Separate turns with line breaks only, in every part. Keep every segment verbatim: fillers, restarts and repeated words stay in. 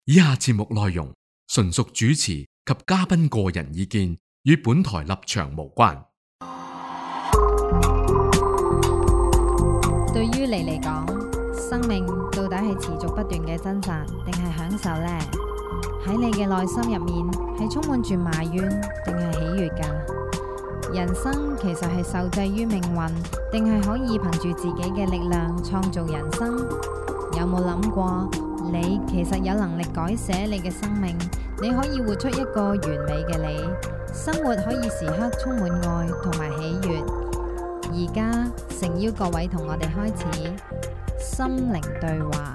以下節目內容純屬主持及嘉賓個人意見，與本台立場無關。
對於你嚟講，生命到底係持續不斷嘅掙扎，定係享受呢？喺你嘅內心入面，係充滿住埋怨，定係喜悅㗎？人生其實係受制於命運，定係可以憑住自己嘅力量創造人生？有冇諗過，你其實有能力改寫你嘅生命？你可以活出一個完美嘅你，生活可以時刻充滿愛同埋喜悅。而家誠邀各位同我哋開始心靈對話。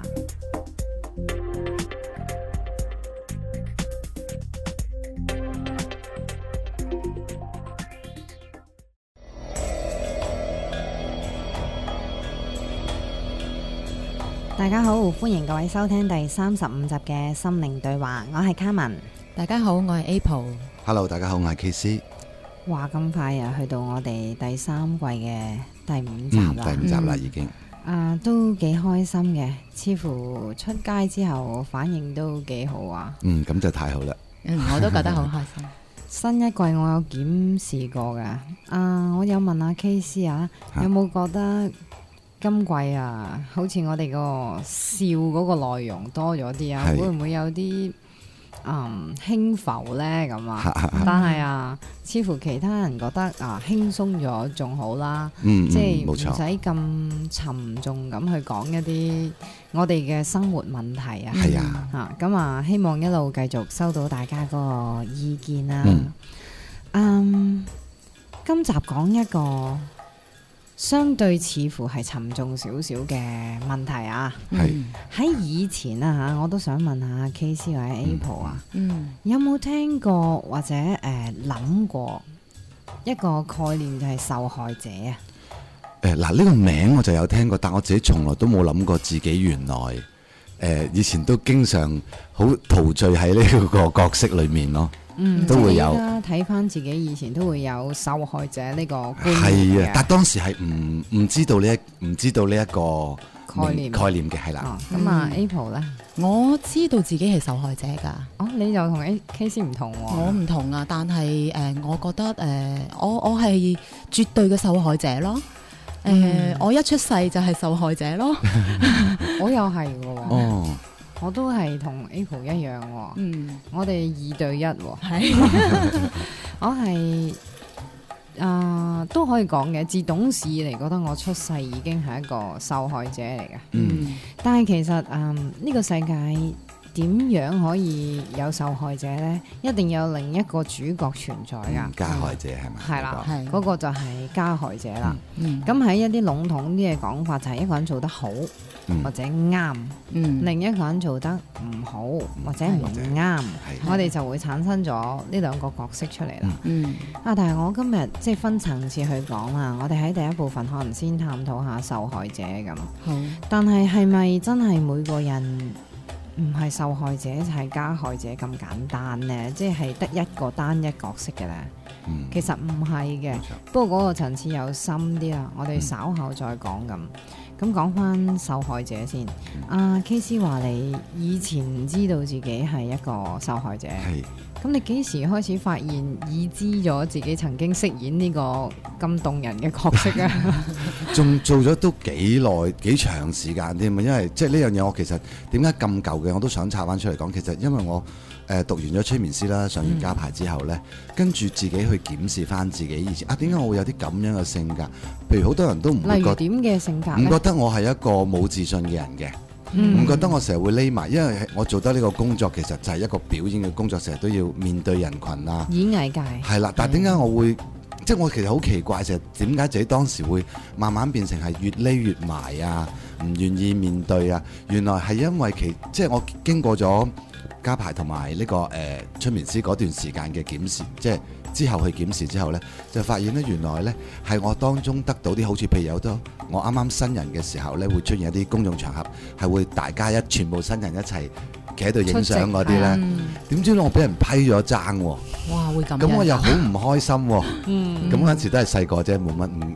大家好，歡迎各位收聽第三十五集嘅心靈對話，我係卡文。
大家好，我係 Apple。
Hello， 大家好，我係 K C。
話咁快啊，去到我哋第三季嘅第五集啦、
嗯，第五集啦、嗯、已經。
啊，都幾開心嘅，似乎出街之後反應都幾好啊。
嗯，咁就太好啦。
嗯，我都覺得好開心。
新一季我有檢視過噶，啊，我有問阿 K C 啊，有冇覺得今季啊，好似我哋個笑嗰個內容多咗啲啊？會唔會有啲嗯輕浮呢？咁啊？但係啊，似乎其他人覺得啊輕鬆咗仲好啦，
嗯、
即係唔
使
咁沉重咁去講一啲我哋嘅生活問題啊。
係啊，
嚇咁啊，希望一路繼續收到大家嗰個意見啦。
嗯，
嗯，今集講一個相對似乎係沉重少少嘅問題啊。
係
喺以前啊嚇，我都想問下 K C 或者 Apple 啊，
嗯，
有冇聽過或者誒諗過一個概念就係受害者啊？
誒嗱，呢個名我就有聽過，但我自己從來都冇諗過自己原來誒、呃、以前都經常好陶醉喺呢個角色裏面咯。
嗯，
都會有
睇翻自己以前都會有受害者呢個觀念
係啊，但當時係唔唔知道呢一唔知道呢一個
概念
概念嘅係啦。
咁、哦、啊、嗯、Apple 咧，
我知道自己係受害者㗎。
哦，你就同 A K C 唔同喎、啊。
我唔同啊，但係誒、呃，我覺得誒、呃，我我係絕對嘅受害者咯。誒、呃，嗯、我一出世就係受害者咯。
我又係嘅喎。
哦。
我都係同 Apple 一樣喎，嗯，我哋二對一喎，
係，
我係啊、呃、都可以講嘅，自懂事嚟覺得我出世已經係一個受害者嚟嘅，
嗯，
但係其實嗯呢、呢個世界點樣可以有受害者呢？一定有另一個主角存在㗎、
嗯，加害者係咪？
係啦，係嗰、
嗰個、
個就係加害者啦。
嗯，
咁喺一啲籠統啲嘅講法，就係一個人做得好。
嗯、
或者啱，嗯、另一個人做得唔好、嗯、或者唔啱，我哋就會產生咗呢兩個角色出嚟啦。嗯、啊，但係我今日即係分層次去講啊，我哋喺第一部分可能先探討下受害者咁。好，但係係咪真係每個人唔係受害者就係加害者咁簡單呢？即係得一個單一角色嘅咧？嗯、其實唔係嘅，錯不過嗰個層次有深啲啦，我哋稍後再講咁。咁講翻受害者先，阿 K C 話你以前唔知道自己係一個受害者，咁你幾時開始發現已知咗自己曾經飾演呢個咁動人嘅角色啊？
仲做咗都幾耐幾長時間添啊！因為即係呢樣嘢，我其實點解咁舊嘅我都想拆翻出嚟講。其實因為我誒、呃、讀完咗催眠師啦，上完家牌之後呢，嗯、跟住自己去檢視翻自己以前啊，點解我會有啲咁樣嘅性格？譬如好多人都唔會覺得
點嘅性格，
唔覺得我係一個冇自信嘅人嘅，唔、嗯、覺得我成日會匿埋，因為我做得呢個工作其實就係一個表演嘅工作，成日都要面對人群啊，
演藝界
係啦。但係點解我會、嗯、即係我其實好奇怪，成日點解自己當時會慢慢變成係越匿越埋啊，唔願意面對啊？原來係因為其即係我經過咗家排同埋呢個誒催眠師嗰段時間嘅檢視，即係之後去檢視之後呢，就發現呢，原來呢係我當中得到啲好處，譬如有得我啱啱新人嘅時候呢，會出現一啲公眾場合，係會大家一全部新人一齊企喺度影相嗰啲呢。點、嗯、知我俾人批咗爭喎，
哇！會咁，
咁我又好唔開心喎。咁嗰陣時都係細個啫，冇乜唔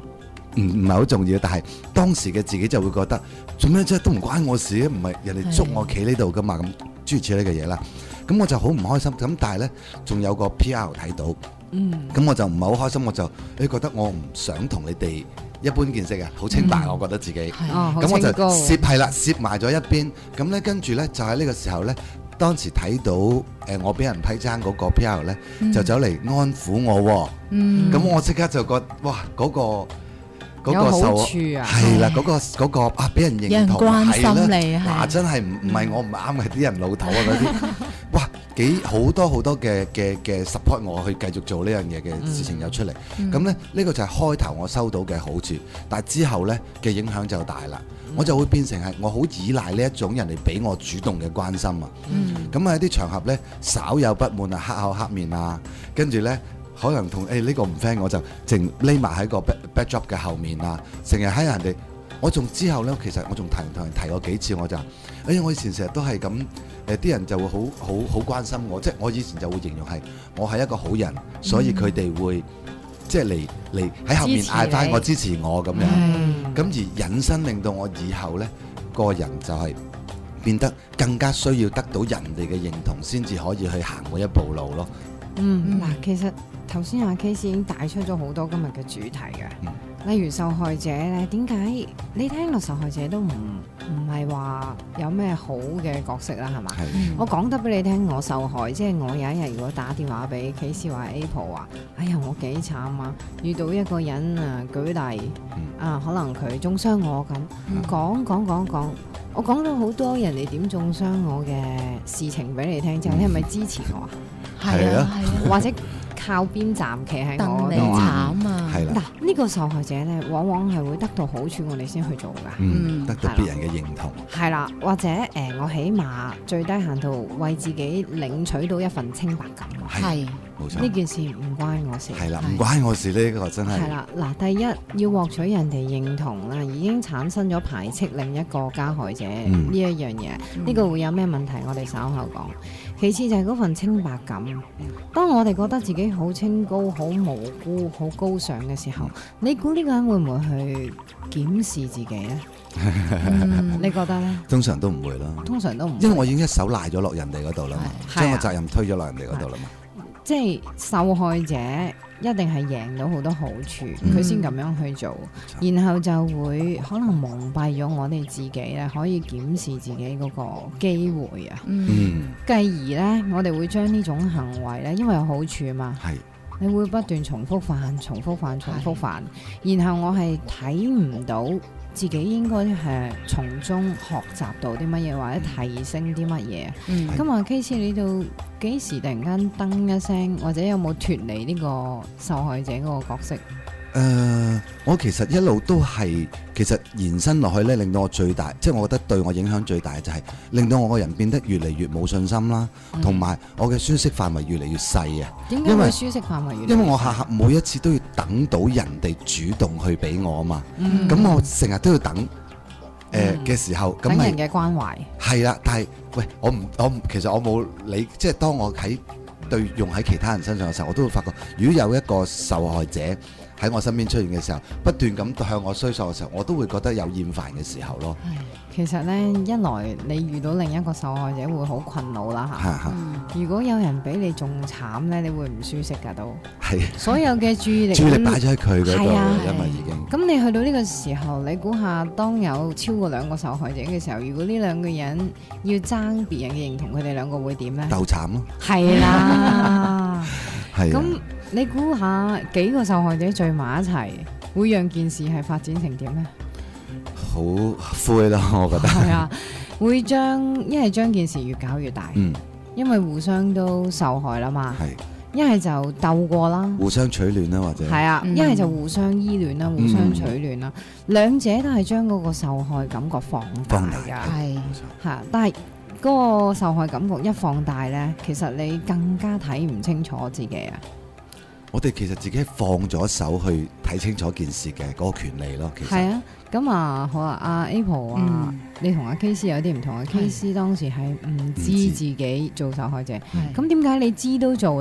唔唔係好重要，但係當時嘅自己就會覺得做咩啫，都唔關我事，唔係人哋捉我企呢度噶嘛，咁諸如此類嘅嘢啦。咁我就好唔開心。咁但係咧，仲有個 P R 睇到，嗯，咁我就唔係好開心，我就你覺得我唔想同你哋一般見識嘅，好清白，我覺得自己，咁我就攝係啦，攝埋咗一邊。咁咧跟住咧就喺呢個時候咧。當時睇到誒、呃、我俾人批爭嗰個 P R 咧，嗯、就走嚟安撫我喎、哦。咁、嗯、我即刻就覺得哇，嗰、那個嗰、那個受係啦，嗰、那個嗰、那個啊俾人認同係啦，嗱真係唔唔係我唔啱嘅啲人老頭啊嗰啲，哇幾好多好多嘅嘅嘅 support 我去繼續做呢樣嘢嘅事情有出嚟。咁咧呢個就係開頭我收到嘅好處，但係之後咧嘅影響就大啦。我就會變成係我好依賴呢一種人哋俾我主動嘅關心啊。咁喺啲場合咧，稍有不滿啊，黑口黑面啊，跟住咧可能同誒呢個唔 friend，我就淨匿埋喺個 backdrop 嘅後面啊，成日喺人哋。我仲之後咧，其實我仲提同人提過幾次，我就哎呀，我以前成日都係咁誒，啲人就會好好好關心我，即係我以前就會形容係我係一個好人，所以佢哋會。即係嚟嚟喺後面嗌翻我支持我咁樣，咁而引申令到我以後呢個人就係變得更加需要得到人哋嘅認同，先至可以去行每一步路咯。
嗯，嗱，其實頭先阿 Case 已經帶出咗好多今日嘅主題嘅，嗯、例如受害者咧，點解你聽落受害者都唔唔係話有咩好嘅角色啦，係嘛？嗯、我講得俾你聽，我受害，即係我有一日如果打電話俾 Case 話 Apple 話，哎呀我幾慘啊，遇到一個人啊，舉例、嗯、啊，可能佢中傷我咁，講講講講，我講咗好多人哋點中傷我嘅事情俾你聽之後，你係咪支持我啊？
係啊，
或者靠邊站企喺我度啊？係啦，嗱呢個受害者咧，往往係會得到好處，我哋先去做噶。
嗯，得到別人嘅認同。
係啦，或者誒、呃，我起碼最低限度為自己領取到一份清白感。係，冇錯。呢件事唔關我事。係啦，唔關我事呢個真係。係啦，嗱，第一要獲取人哋認同啦，已經產生咗排斥另一個加害者呢、嗯、一樣嘢。呢、嗯、個會有咩問題？我哋稍後講。其次就係嗰份清白感。當我哋覺得自己好清高、好無辜、好高尚嘅時候，你估呢個人會唔會去檢視自己呢？嗯、你覺得呢？通常都唔會啦。通常都唔會，因為我已經一手賴咗落人哋嗰度啦嘛，將個責任推咗落人哋嗰度啦嘛。即係受害者一定係贏到好多好處，佢先咁樣去做，嗯、然後就會可能蒙蔽咗我哋自己咧，可以檢視自己嗰個機會啊。嗯，繼而呢，我哋會將呢種行為呢，因為有好處嘛，係你會不斷重複犯、重複犯、重複犯，然後我係睇唔到自己應該係從中學習到啲乜嘢，或者提升啲乜嘢。嗯，咁啊 Case 你到幾時突然間噔一聲，或者有冇脫離呢個受害者嗰個角色？誒、呃，我其實一路都係，其實延伸落去咧，令到我最大，即係我覺得對我影響最大嘅就係令到我個人變得越嚟越冇信心啦，同埋、嗯、我嘅舒適範圍越嚟越細啊。點解會舒適範圍越嚟越細？因為我下下每一次都要等到人哋主動去俾我啊嘛，咁、嗯、我成日都要等誒嘅、呃嗯、時候，咁等人嘅關懷係啦。但係喂，我唔我其實我冇理，即係當我喺對用喺其他人身上嘅時候，我都會發覺，如果有一個受害者喺我身邊出現嘅時候，不斷咁向我衰索嘅時候，我都會覺得有厭煩嘅時候咯。其實呢，一來你遇到另一個受害者會好困擾啦嚇。嗯、如果有人比你仲慘呢，你會唔舒適㗎都。係。所有嘅注意力注意力擺咗喺佢嗰度，因為已經。咁你去到呢個時候，你估下，當有超過兩個受害者嘅時候，如果呢兩個人要爭別人嘅認同，佢哋兩個會點呢？鬥慘咯。係啦。係。咁。你估下幾個受害者聚埋一齊，會讓件事係發展成點呢？好灰咯，我覺得。係啊，會將一係將件事越搞越大，嗯，因為互相都受害啦嘛。係。一係就鬥過啦，互相取暖啦，或者係啊，一係、嗯、就互相依戀啦，互相取暖啦，嗯、兩者都係將嗰個受害感覺放大㗎，係係，但係嗰個受害感覺一放大咧，其實你更加睇唔清楚自己啊。我哋其實自己放咗手去睇清楚件事嘅嗰個權利咯，其實係啊。咁啊，好啊，阿 Apple 啊，嗯、你同阿 Case 有啲唔同啊。Case 當時係唔知自己做受害者，咁點解你知都做呢？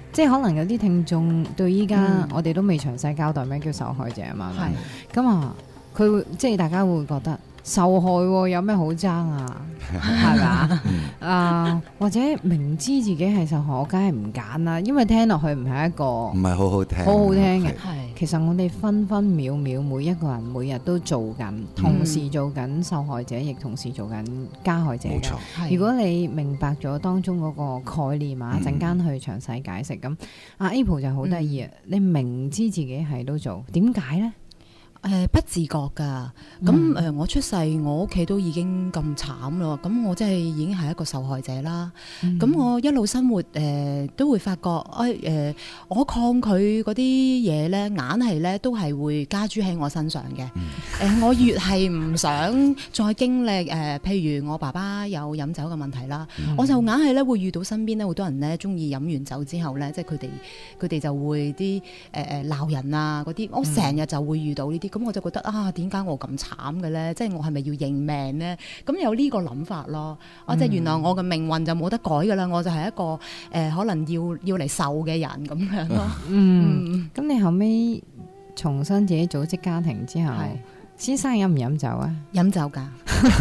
即係可能有啲聽眾對依家我哋都未詳細交代咩叫受害者啊嘛。係咁啊，佢會即係大家會覺得受害有咩好爭啊？係嘛啊？或者明知自己係受害，我梗係唔揀啦，因為聽落去唔係一個
唔係好好聽，
好好聽嘅。其實我哋分分秒秒每一個人每日都做緊，同時做緊受害者，亦同時做緊加害者嘅。冇錯。如果你明白咗當中嗰個概念啊，陣間去詳細解釋。咁阿 April 就好得意啊！你明知自己係都做，點解咧？
誒、呃、不自覺㗎，咁誒、嗯呃、我出世，我屋企都已經咁慘咯，咁我真係已經係一個受害者啦。咁、嗯、我一路生活誒、呃、都會發覺，誒、哎、誒、呃、我抗拒嗰啲嘢咧，硬係咧都係會加諸喺我身上嘅。誒、嗯呃、我越係唔想再經歷誒、呃，譬如我爸爸有飲酒嘅問題啦，嗯、我就硬係咧會遇到身邊咧好多人咧中意飲完酒之後咧，即係佢哋佢哋就會啲誒誒鬧人啊嗰啲，我成日就會遇到呢啲。咁我就覺得啊，點解我咁慘嘅咧？即係我係咪要認命咧？咁有呢個諗法咯。啊、嗯，即係原來我嘅命運就冇得改噶啦，我就係一個誒、呃，可能要要嚟受嘅人咁樣咯。
嗯，咁、嗯、你後尾重新自己組織家庭之後，是先生飲唔飲酒啊？
飲酒噶。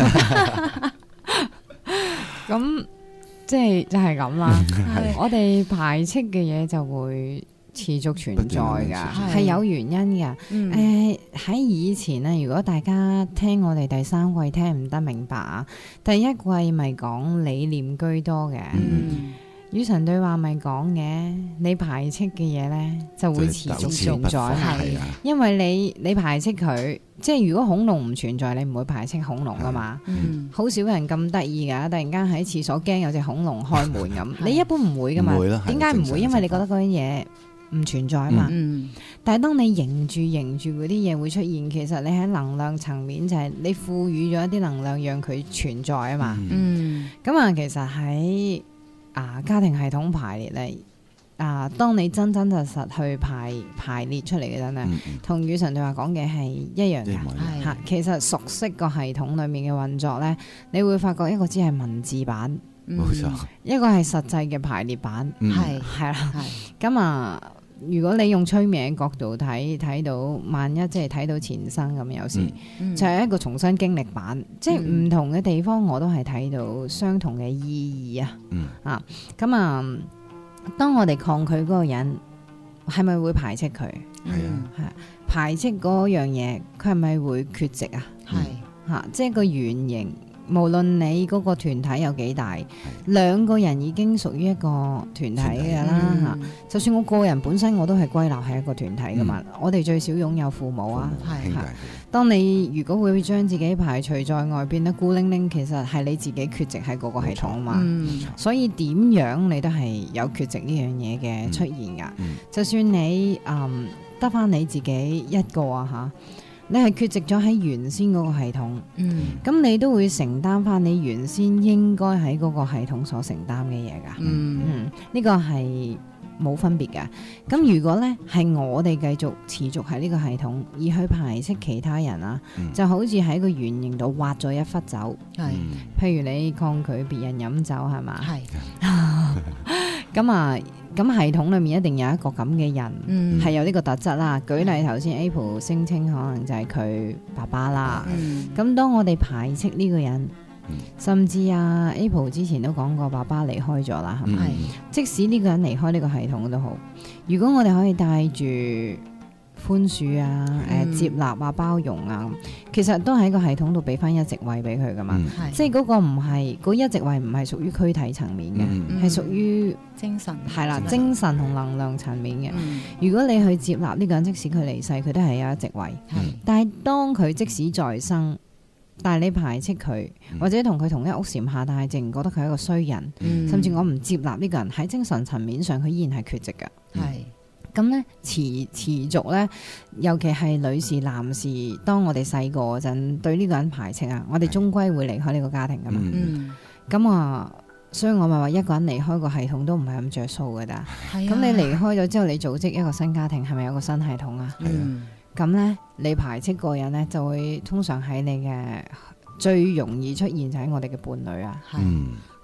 咁即係就係咁啦。我哋排斥嘅嘢就會持續存在㗎，係有原因㗎。誒喺、嗯呃、以前咧，如果大家聽我哋第三季聽唔得明白啊，第一季咪講理念居多嘅，嗯、與神對話咪講嘅，你排斥嘅嘢咧就會持續存在，係因為你你排斥佢，即係如果恐龍唔存在，你唔會排斥恐龍㗎嘛。好、嗯、少人咁得意㗎，突然間喺廁所驚有隻恐龍開門咁，你一般唔會㗎嘛。點解唔會？因為你覺得嗰樣嘢唔存在啊嘛，嗯、但係當你迎住迎住嗰啲嘢會出現，其實你喺能量層面就係你賦予咗一啲能量讓佢存在啊嘛。嗯，咁啊，其實喺啊家庭系統排列咧，啊當你真真實實去排排列出嚟嘅真係，同與神對話講嘅係一樣嘅。嚇，其實熟悉個系統裡面嘅運作咧，你會發覺一個只係文字版，冇錯、嗯，一個係實際嘅排列版，係係啦，咁啊。如果你用催眠嘅角度睇，睇到萬一即係睇到前生咁，有時、嗯、就係一個重新經歷版，嗯、即係唔同嘅地方我都係睇到相同嘅意義啊！嗯、啊，咁啊，當我哋抗拒嗰個人，係咪會排斥佢？係啊，係排斥嗰樣嘢，佢係咪會缺席啊？係嚇、啊，即係個原型。無論你嗰個團體有幾大，兩個人已經屬於一個團體㗎啦嚇。嗯、就算我個人本身我都係歸納係一個團體㗎嘛。嗯、我哋最少擁有父母啊，係嚇。當你如果會將自己排除在外，變得孤零零，其實係你自己缺席喺嗰個系統啊嘛。嗯、所以點樣你都係有缺席呢樣嘢嘅出現㗎。嗯嗯、就算你嗯得返你自己一個啊嚇。你係缺席咗喺原先嗰個系統，咁、嗯、你都會承擔翻你原先應該喺嗰個系統所承擔嘅嘢㗎。嗯，呢、嗯呢個係冇分別㗎。咁如果呢係我哋繼續持續喺呢個系統，而去排斥其他人啊，嗯、就好似喺個圓形度挖咗一忽酒。係、嗯，譬如你抗拒別人飲酒係嘛？係。咁啊。咁系統裏面一定有一個咁嘅人，係、嗯、有呢個特質啦。舉例頭先 April 聲稱可能就係佢爸爸啦。咁、嗯、當我哋排斥呢個人，嗯、甚至啊 April 之前都講過爸爸離開咗啦，係咪？嗯、即使呢個人離開呢個系統都好，如果我哋可以帶住寬恕啊、誒、嗯、接納啊、包容啊，其實都喺個系統度俾翻一席位俾佢噶嘛。嗯、即係嗰個唔係嗰一席位唔係屬於軀體層面嘅，係、嗯、屬於精神係啦，精神同能量層面嘅。嗯、如果你去接納呢個人，即使佢離世，佢都係有一席位。嗯、但係當佢即使再生，但係你排斥佢，嗯、或者同佢同一屋檐下，但係淨覺得佢係一個衰人，嗯、甚至我唔接納呢個人喺精神層面上，佢依然係缺席嘅。係、嗯。咁咧持持續咧，尤其係女士、男士，當我哋細個嗰陣對呢個人排斥啊，我哋終歸會離開呢個家庭噶嘛。咁、嗯、啊，所以我咪話一個人離開個系統都唔係咁着數㗎咋。咁、啊、你離開咗之後，你組織一個新家庭，係咪有個新系統啊？咁咧、嗯，你排斥個人咧，就會通常喺你嘅最容易出現就喺我哋嘅伴侶啊。嗯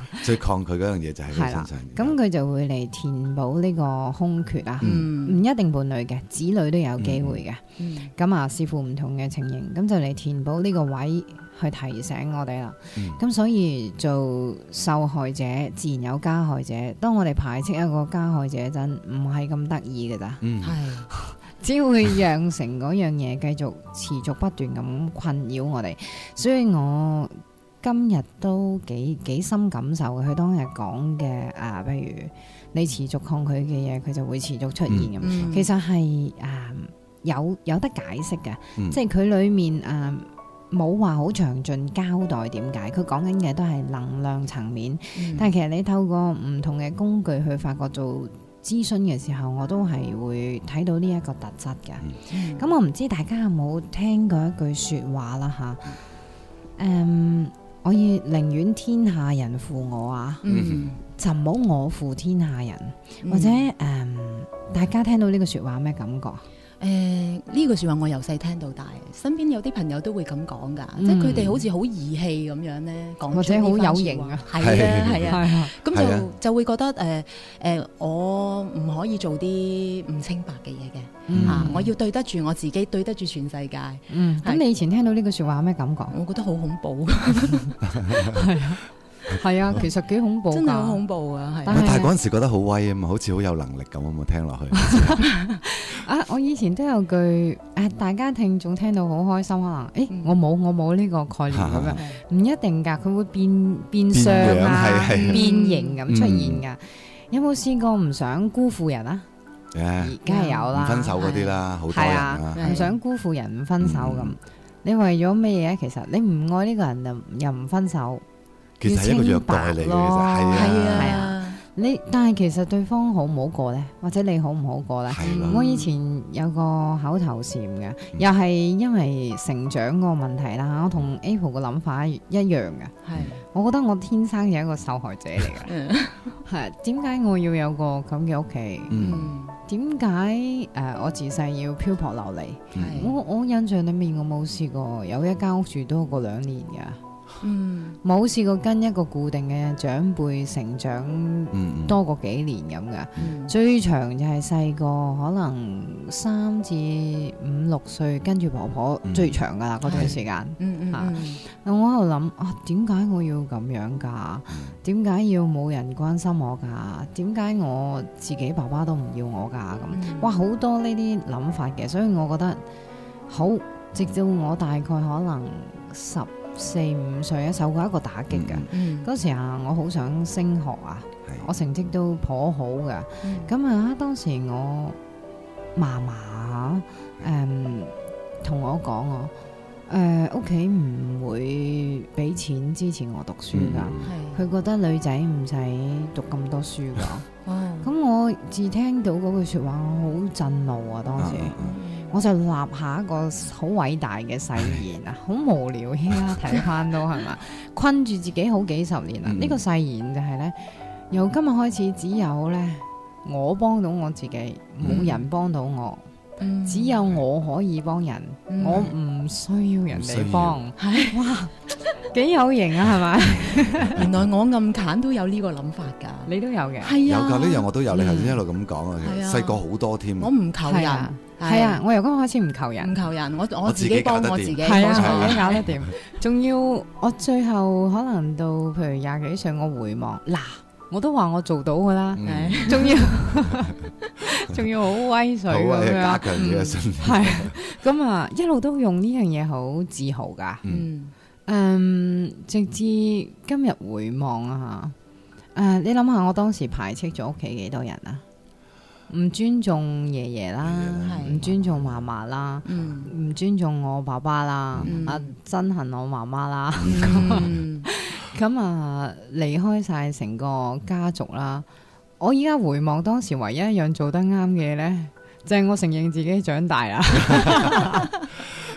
最抗拒嗰樣嘢就喺佢身上。
咁佢就會嚟填補呢個空缺啊，唔、嗯、一定伴侶嘅，子女都有機會嘅。咁、嗯、啊，視乎唔同嘅情形，咁就嚟填補呢個位去提醒我哋啦。咁、嗯、所以做受害者自然有加害者，當我哋排斥一個加害者陣，唔係咁得意㗎咋。係、嗯。只會釀成嗰樣嘢繼續持續不斷咁困擾我哋，所以我今日都幾幾深感受佢當日講嘅啊，譬如你持續抗拒嘅嘢，佢就會持續出現咁。嗯、其實係啊有有得解釋嘅，嗯、即係佢裡面啊冇話好詳盡交代點解，佢講緊嘅都係能量層面，嗯、但係其實你透過唔同嘅工具去發覺做諮詢嘅時候，我都係會睇到呢一個特質嘅。咁、嗯、我唔知大家有冇聽過一句說話啦吓？誒、嗯，我要寧願天下人負我啊，嗯、就唔好我負天下人。嗯、或者誒、嗯，大家聽到呢個說話有咩感覺？
誒呢句説話我由細聽到大，身邊有啲朋友都會咁講㗎，嗯、即係佢哋好似好義氣咁樣咧，講
或者好有型啊，
係啊係啊，咁就就會覺得誒誒、呃呃，我唔可以做啲唔清白嘅嘢嘅，嚇、嗯啊，我要對得住我自己，對得住全世界。嗯，咁
你以前聽到呢句説話有咩感覺？
我覺得好恐怖，
係啊。係啊，其實幾恐怖，
真係好恐怖啊！係，
但係嗰陣時覺得好威啊嘛，好似好有能力咁啊嘛，聽落去。
啊，我以前都有句誒、啊，大家聽眾聽到好開心，可能誒、欸，我冇我冇呢個概念咁樣，唔一定㗎，佢會變變相啊，變，變形咁出現㗎。嗯、有冇試過唔想辜負人啊？而梗係有啦，
唔分手嗰啲啦，好多人啊，
唔想辜負人唔分手咁。嗯、你為咗咩嘢？其實你唔愛呢個人就又唔分手。
其實係一個虐待嚟嘅，其實係啊，
係啊，你但係其實對方好唔好過咧，或者你好唔好過咧？
的
我以前有個口頭禪嘅，嗯、又係因為成長個問題啦。我同 Apple 個諗法一樣嘅，係的，我覺得我天生係一個受害者嚟嘅，係點解我要有個咁嘅屋企？點解誒我自細要漂泊流離？的我我印象裏面我冇試過有一間屋住多過兩年嘅。嗯，冇試過跟一個固定嘅長輩成長多過幾年咁嘅，嗯、最長就係細個可能三至五六歲跟住婆婆最長噶啦嗰段時間。嗯嗯，啊、我喺度諗啊，點解我要咁樣噶？點解要冇人關心我噶？點解我自己爸爸都唔要我噶？咁、嗯、哇，好多呢啲諗法嘅，所以我覺得好，直到我大概可能十四五歲啊，受過一個打擊嘅，嗰、嗯、時啊，我好想升學啊，是我成績都頗好嘅，咁、嗯、啊，當時我嫲嫲誒同我講我誒屋企唔會俾錢支持我讀書噶，佢、嗯、覺得女仔唔使讀咁多書噶，咁、哦、我自聽到嗰句說話，我好震怒啊，當時。嗯嗯我就立下一個好偉大嘅誓言啊，好無聊，依家睇翻都係嘛，困住自己好幾十年啦。呢、嗯、個誓言就係咧，由今日開始只有咧我幫到我自己，冇人幫到我，嗯、只有我可以幫人，嗯、我唔需要人哋幫。係哇，幾有型啊，係咪？
原來我暗揀都有呢個諗法㗎，
你都有嘅，
係啊，
有㗎，呢樣我都有。你頭先一路咁講啊，細個好多添。
我唔求人。
係啊，我由今日開始唔求人，
唔求人，我我自己幫我自己，
係啊，我自己搞得掂。仲要我最後可能到譬如廿幾歲，我回望嗱，我都話我做到噶啦，仲要仲要好威水咁樣，
加強自己嘅信念。
係咁啊，一路都用呢樣嘢好自豪噶。嗯，嗯，直至今日回望啊吓，誒，你諗下，我當時排斥咗屋企幾多人啊？唔尊重爺爺啦，唔尊重嫲嫲啦，唔尊重我爸爸啦，啊憎恨我媽媽啦，咁啊離開晒成個家族啦。我依家回望當時唯一一樣做得啱嘅咧，就係我承認自己長大啦。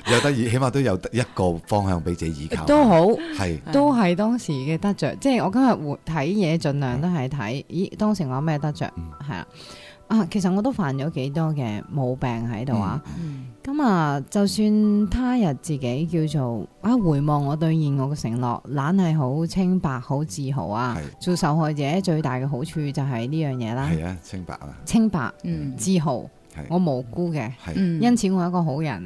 有得意，起碼都有一個方向俾自己依靠。
都好，
係
都係當時嘅得着。即係我今日活睇嘢，盡量都係睇，咦，當時我有咩得着？係啦、嗯，啊，其實我都犯咗幾多嘅毛病喺度啊。咁、嗯、啊，就算他日自己叫做啊，回望我對現我嘅承諾，懶係好清白，好自豪啊。做受害者最大嘅好處就係呢樣嘢啦。係啊，
清白啊，
清白，嗯，自豪。我無辜嘅，因此我係一個好人，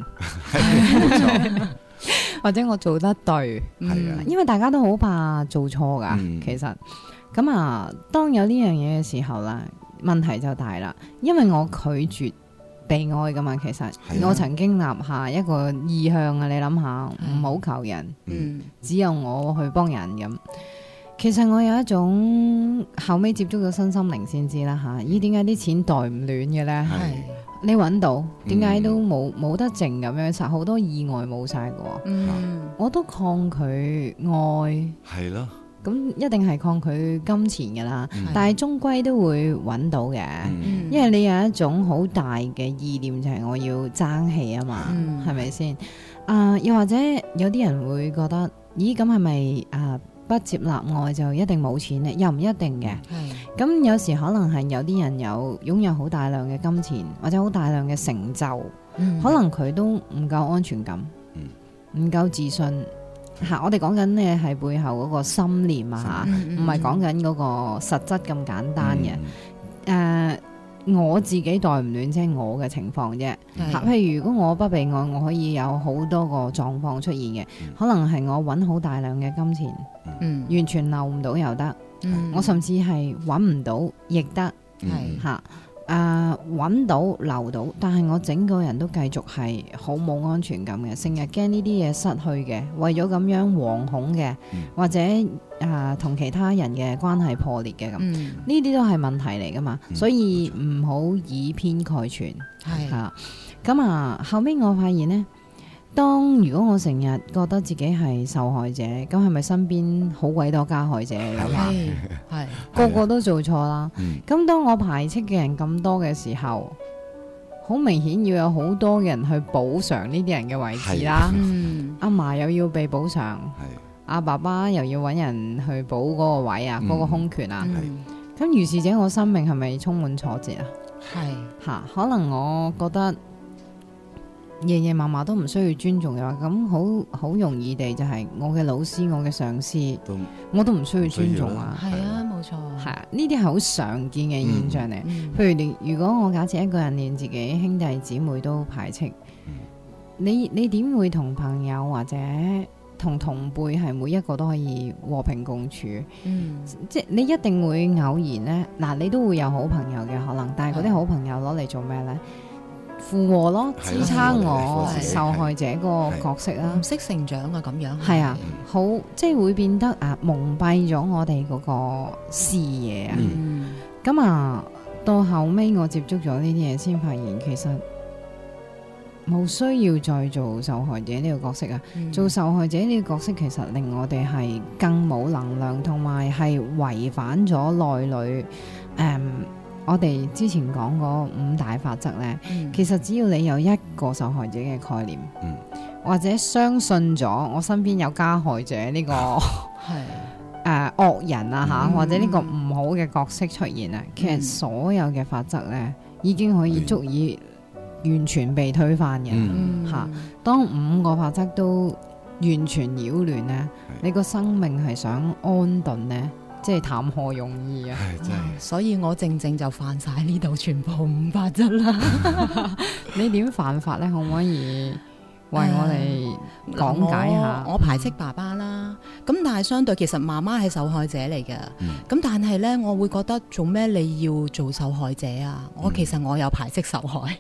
或者我做得對，嗯、因為大家都好怕做錯噶，嗯、其實咁啊，當有呢樣嘢嘅時候啦，問題就大啦，因為我拒絕被愛噶嘛，其實我曾經立下一個意向啊，你諗下，唔好求人，嗯、只有我去幫人咁。其實我有一種後尾接觸到身心靈先知啦吓，咦，點解啲錢袋唔暖嘅咧？係你揾到，點解都冇冇得剩咁樣？實好多意外冇晒嘅，嗯，我都抗拒愛，
係咯，
咁一定係抗拒金錢噶啦，嗯、但係終歸都會揾到嘅，嗯、因為你有一種好大嘅意念就係我要爭氣啊嘛，係咪先？啊，又或者有啲人會覺得，咦，咁係咪啊？不接納愛就一定冇錢咧，又唔一定嘅。咁是有時可能係有啲人有擁有好大量嘅金錢或者好大量嘅成就，嗯、可能佢都唔夠安全感，唔、嗯、夠自信。吓，我哋講緊呢係背後嗰個心念啊，吓，唔係講緊嗰個實質咁簡單嘅。誒、嗯。Uh, 我自己袋唔暖，即係我嘅情況啫。嚇是，譬如如果我不被愛，我可以有好多個狀況出現嘅，嗯、可能係我揾好大量嘅金錢，嗯、完全留唔到又得。嗯、我甚至係揾唔到亦得，嚇。誒揾到留到，但係我整個人都繼續係好冇安全感嘅，成日驚呢啲嘢失去嘅，為咗咁樣惶恐嘅，嗯、或者誒同、呃、其他人嘅關係破裂嘅咁，呢啲、嗯、都係問題嚟噶嘛，嗯、所以唔好以偏概全，係嚇。咁啊，後尾我發現呢，當如果我成日覺得自己係受害者，咁係咪身邊好鬼多加害者嚟㗎嘛？係個個都做錯啦。咁、嗯、當我排斥嘅人咁多嘅時候，好明顯要有好多人去補償呢啲人嘅位置啦。阿嫲又要被補償，阿爸爸又要揾人去補嗰個位啊，嗰、嗯、個空權啊。咁如是者，我生命係咪充滿挫折啊？係嚇，可能我覺得。爺爺嫲嫲都唔需要尊重嘅話，咁好好容易地就係我嘅老師、我嘅上司，都我都唔需要尊重啊。係啊，冇錯。係啊，呢啲係好常見嘅現象嚟。嗯、譬如你，如果我假設一個人連自己兄弟姊妹都排斥，嗯、你你點會同朋友或者同同輩係每一個都可以和平共處？嗯、即係你一定會偶然呢，嗱，你都會有好朋友嘅可能，但係嗰啲好朋友攞嚟做咩呢？附和咯，支撐我受害者個角色啦，唔識成長啊咁樣。係啊，好即係會變得啊蒙蔽咗我哋嗰個視野啊。咁、嗯、啊，到後尾我接觸咗呢啲嘢，先發現其實冇需要再做受害者呢個角色啊。嗯、做受害者呢個角色其實令我哋係更冇能量，同埋係違反咗內裏誒。嗯我哋之前講嗰五大法則呢，嗯、其實只要你有一個受害者嘅概念，嗯、或者相信咗我身邊有加害者呢、這個係誒惡人啊嚇，嗯、或者呢個唔好嘅角色出現啊，嗯、其實所有嘅法則呢已經可以足以完全被推翻嘅嚇、嗯嗯。當五個法則都完全擾亂呢，嗯、你個生命係想安頓呢，即係談何容易啊！
真係，所以我正正就犯晒呢度全部五法則啦。
你點犯法咧？可唔可以為我哋講解下？
我，我排斥爸爸啦，咁但係相對其實媽媽係受害者嚟嘅。咁、嗯、但係咧，我會覺得做咩你要做受害者啊？我其實我有排斥受害。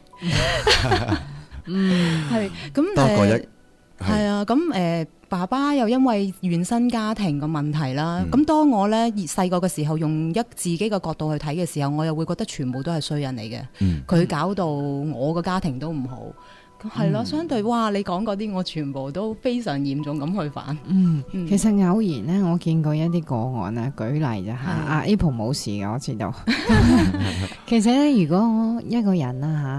嗯，係咁誒，係啊，咁誒。呃爸爸又因為原生家庭嘅問題啦，咁、嗯、當我咧細個嘅時候，用一自己嘅角度去睇嘅時候，我又會覺得全部都係衰人嚟嘅。佢、嗯、搞到我個家庭都唔好，係咯、嗯。相對哇，你講嗰啲，我全部都非常嚴重咁去反。嗯，
嗯其實偶然咧，我見過一啲個案啊，舉例啫嚇。阿 Apple 冇事嘅，我知道。其實咧，如果一個人啦嚇。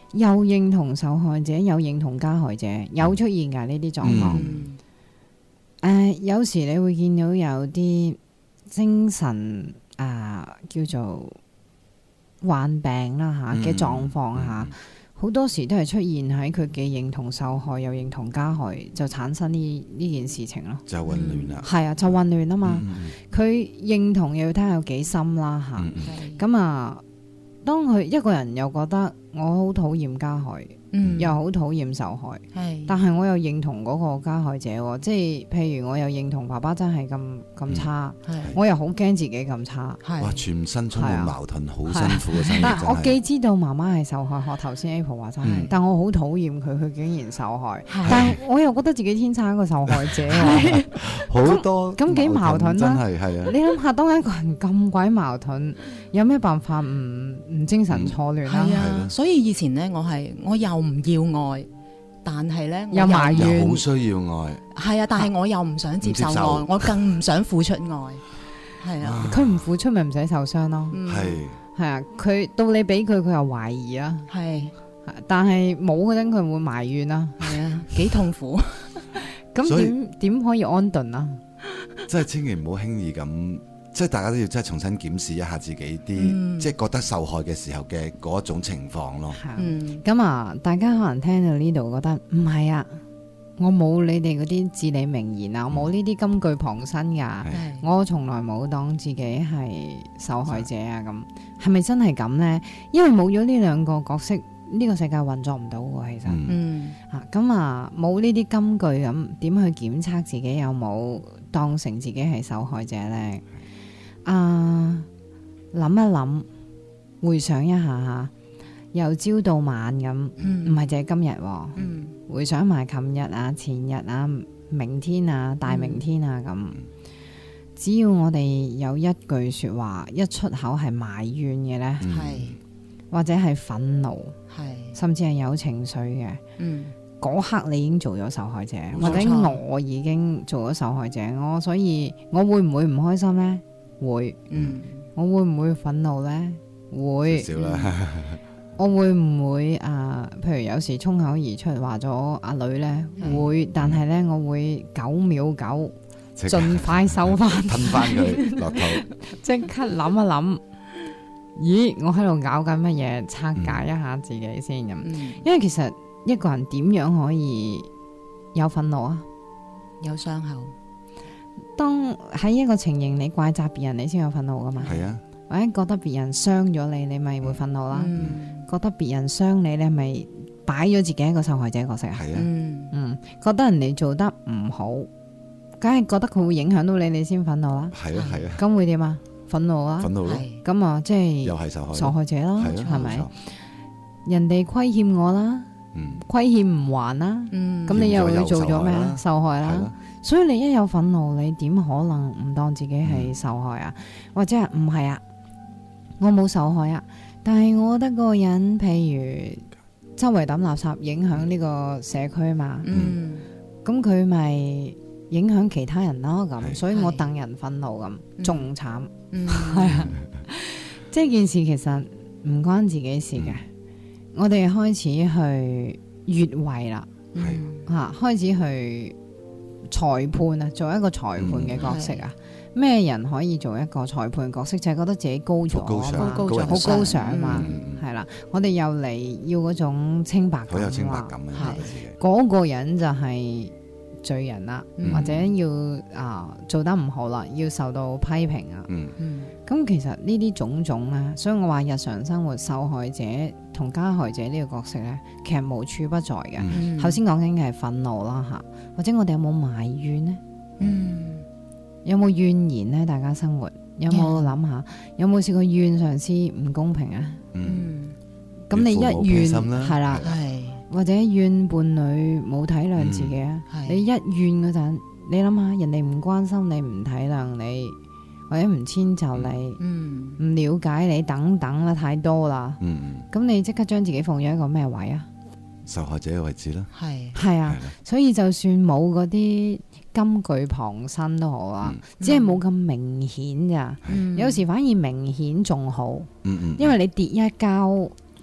又認同受害者，又認同加害者，有出現㗎呢啲狀況。誒、
嗯
呃，有時你會見到有啲精神啊、呃、叫做患病啦嚇嘅狀況下，好、嗯、多時都係出現喺佢既認同受害又認同加害，就產生呢呢件事情咯。
就混亂啦。
係、嗯、啊，就混亂啊嘛。佢、嗯、認同又要睇下有幾深啦嚇。咁、嗯、啊，當佢一個人又覺得我好討厭加害，嗯、又好討厭受害，是但係我又認同嗰個加害者喎，即係譬如我又認同爸爸真係咁咁差，嗯、我又好驚自己咁差，
哇！全身充滿矛盾，好、啊、辛苦嘅生活。
但我既知道媽媽係受害，學頭先 Apple 話齋，嗯、但我好討厭佢，佢竟然受害，是但我又覺得自己天生一個受害者，好多咁幾矛盾啦。真係係啊！你諗下，當一個人咁鬼矛盾，有咩辦法唔唔精神錯亂啊？
係啊，所以以前咧，我係我又唔要愛，但係咧
又埋怨，
又好需要愛。
係啊，但係我又唔想接受愛，受我更唔想付出愛。係啊，
佢唔付出咪唔使受傷咯。
係
係啊，佢到你俾佢，佢又懷疑啊。
係，
但係冇嗰陣佢會埋怨啊。
係啊，幾痛苦。
咁點點可以安頓啊？
即係千祈唔好輕易咁。即係大家都要真係重新檢視一下自己啲，嗯、即係覺得受害嘅時候嘅嗰種情況咯。
嗯，咁啊，大家可能聽到呢度覺得唔係啊，我冇你哋嗰啲至理名言啊，嗯、我冇呢啲金句傍身㗎，是我從來冇當自己係受害者啊。咁係咪真係咁呢？因為冇咗呢兩個角色，呢、呢個世界運作唔到喎。其實，嗯啊，咁啊，冇呢啲金句咁，點去檢測自己有冇當成自己係受害者呢？啊，諗一諗，回想一下吓，由朝到晚咁，唔係淨係今日，嗯、回想埋琴日啊、前日啊、明天啊、大明天啊咁。嗯、只要我哋有一句說話一出口係埋怨嘅呢，
嗯、
或者係憤怒，
是
甚至係有情緒嘅，嗰、嗯、刻你已經做咗受害者，
錯
或者我已經做咗受害者，我所以我會唔會唔開心呢？會，嗯，我會唔會憤怒呢？會，少啦。我會唔會啊？譬如有時衝口而出話咗阿女呢？會，但係呢，我會九秒九，盡快收翻，
吞翻佢落肚，
即刻諗一諗，咦？我喺度搞緊乜嘢？拆解一下自己先咁。嗯、因為其實一個人點樣可以有憤怒啊？
有傷口。
當喺一個情形，你怪責別人，你先有憤怒噶嘛？係啊，或者覺得別人傷咗你，你咪會憤怒啦。嗯、覺得別人傷你，你係咪擺咗自己一個受害者角色啊？係啊，嗯，覺得人哋做得唔好，梗係覺得佢會影響到你，你先憤怒啦。係啊係啊，咁會點啊？憤怒啊，憤怒咯。咁啊，即係又係受害受害者啦，係咪？人哋虧欠我啦，虧欠唔還啦，咁你又會做咗咩啊？受害啦。所以你一有憤怒，你點可能唔當自己係受害啊？嗯、或者係唔係啊？我冇受害啊，但係我覺得嗰個人，譬如周圍抌垃圾影響呢個社區嘛，咁佢咪影響其他人咯？咁，所以我戥人憤怒咁，仲慘，係啊！即係件事其實唔關自己事嘅，嗯、我哋開始去越位啦，吓、嗯啊、開始去。裁判啊，做一個裁判嘅角色啊，咩、嗯、人可以做一個裁判角色？就係、是、覺得自己高咗啊嘛，好高尚啊嘛，係啦、嗯。我哋又嚟要嗰種清白感，好有清白感啊！嗰個人就係罪人啦，嗯、或者要啊、呃、做得唔好啦，要受到批評啊。嗯嗯咁其實呢啲種種啊，所以我話日常生活受害者同加害者呢個角色咧，其實無處不在嘅。頭先講緊嘅係憤怒啦吓，或者我哋有冇埋怨呢？嗯，有冇怨言呢？大家生活有冇諗下？有冇試過怨上司唔公平啊？嗯，咁你一怨係啦，係或者怨伴侶冇體諒自己啊？嗯、你一怨嗰陣，你諗下人哋唔關心你，唔體諒你。或者唔遷就你，唔、嗯、了解你等等啦，太多啦。咁、嗯、你即刻將自己放咗一個咩位啊？受害者嘅位置啦。係係啊，的所以就算冇嗰啲金句傍身都好啦，嗯、只係冇咁明顯咋。嗯、有時反而明顯仲好，嗯嗯、因為你跌一跤，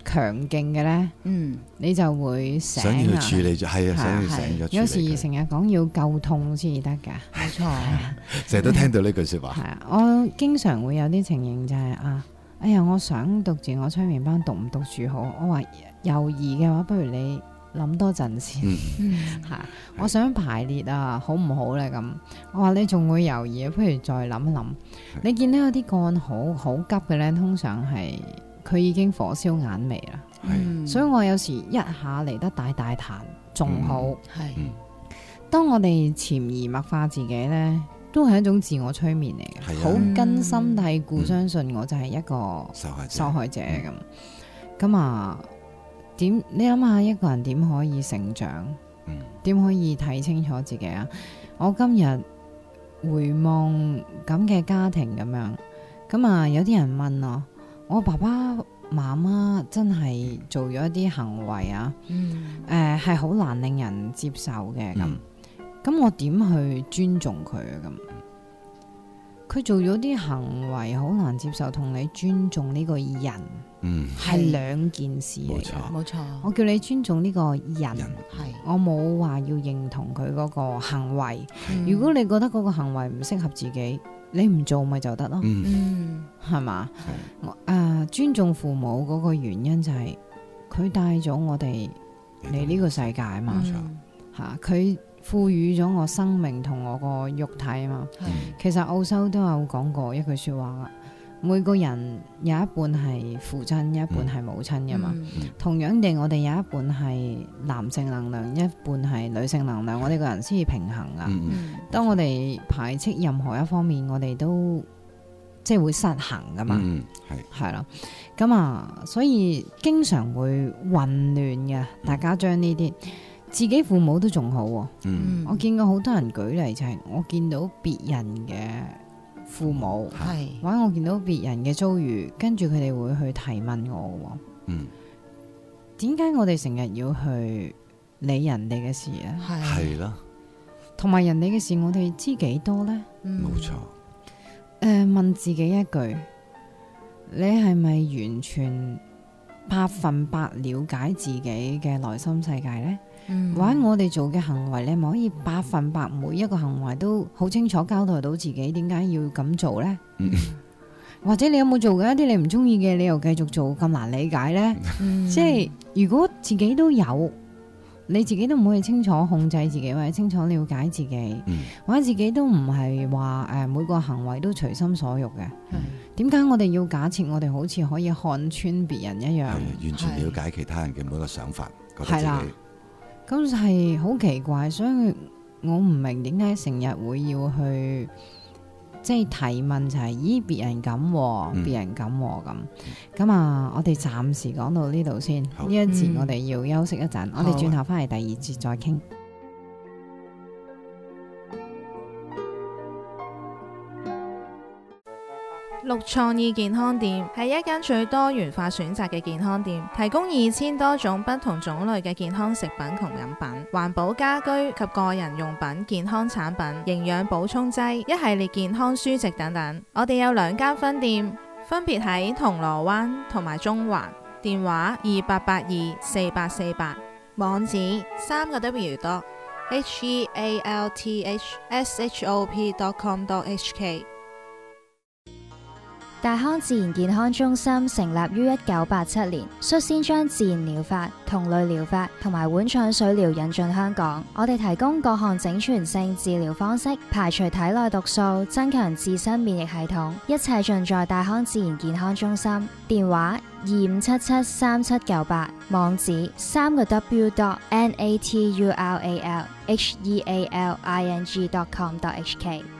強勁嘅咧，嗯，你就會醒啊，
想要處理咗，係啊，想要醒咗。
有時成日講要夠痛先至得㗎，
冇錯，
成日都聽到呢句説話。
係啊，我經常會有啲情形就係、是、啊，哎呀，我想讀自我催眠班，讀唔讀住好？我話猶豫嘅話，不如你諗多陣先。係、嗯啊，我想排列啊，好唔好咧？咁我話你仲會猶豫，不如再諗一諗。你見到有啲個案好好急嘅咧，通常係佢已經火燒眼眉啦。嗯、所以我有時一下嚟得大大彈仲好。係、嗯，當我哋潛移默化自己咧，都係一種自我催眠嚟嘅，好、啊、根深蒂固相信我就係一個受害者咁。咁、嗯、啊，點你諗下一個人點可以成長？點、嗯、可以睇清楚自己啊？我今日回望咁嘅家庭咁樣，咁啊有啲人問我，我爸爸媽媽真係做咗一啲行為啊，誒係好難令人接受嘅咁，咁、嗯、我點去尊重佢啊？咁佢做咗啲行為好難接受，同你尊重呢個人，嗯，係兩件事嚟嘅，冇錯。我叫你尊重呢個人，係我冇話要認同佢嗰個行為。如果你覺得嗰個行為唔適合自己，你唔做咪就得咯，嗯，係嘛？我誒尊重父母嗰個原因就係佢帶咗我哋嚟呢個世界啊嘛，嚇佢賦予咗我生命同我個肉體啊嘛。其實奧修都有講過一句説話噶，每個人有一半係父親，一半係母親噶嘛。嗯嗯、同樣地，我哋有一半係男性能量，一半係女性能量，我哋個人先至平衡噶。嗯嗯、當我哋排斥任何一方面，我哋都即係會失衡噶嘛。係係啦，咁啊，所以經常會混亂嘅。大家將呢啲自己父母都仲好、啊。嗯、我見過好多人舉例，就係我見到別人嘅父母，係、嗯、或者我見到別人嘅遭遇，跟住佢哋會去提問我。嗯，點解我哋成日要去理人哋嘅事咧？係啦，同埋人哋嘅事，我哋知幾多咧？冇錯。誒，問自己一句，你係咪完全百分百了解自己嘅內心世界咧？嗯、或者我哋做嘅行為，你係咪可以百分百每一個行為都好清楚交代到自己點解要咁做呢？嗯、或者你有冇做緊一啲你唔中意嘅，你又繼續做咁難理解呢？嗯、即係如果自己都有，你自己都唔可以清楚控制自己，或者清楚了解自己，嗯、或者自己都唔係話誒每個行為都隨心所欲嘅。點解、嗯、我哋要假設我哋好似可以看穿別人一樣，
完全了解其他人嘅每一個想法，覺得自己
咁係好奇怪，所以我唔明點解成日會要去即係提問、就係，就係咦別人咁，別人咁咁咁啊！我哋暫時講到呢度先，呢好一節我哋要休息一陣，嗯、我哋轉頭翻嚟第二節再傾。
綠創意健康店係一間最多元化選擇嘅健康店，提供二千多種不同種類嘅健康食品同飲品、環保家居及個人用品、健康產品、營養補充劑、一系列健康書籍等等。我哋有兩間分店，分別喺銅鑼灣同埋中環，電話二八八二四八四八，網址三個 W dot H E A L T H S H O P dot com dot H K。
大康自然健康中心成立於一九八七年，率先將自然療法、同類療法同埋碗腸水療引進香港。我哋提供各項整全性治療方式，排除體內毒素，增強自身免疫系統，一切盡在大康自然健康中心。電話二五七七三七九八，網址三個 W dot N A T U R A L H E A L I N G dot com dot H K。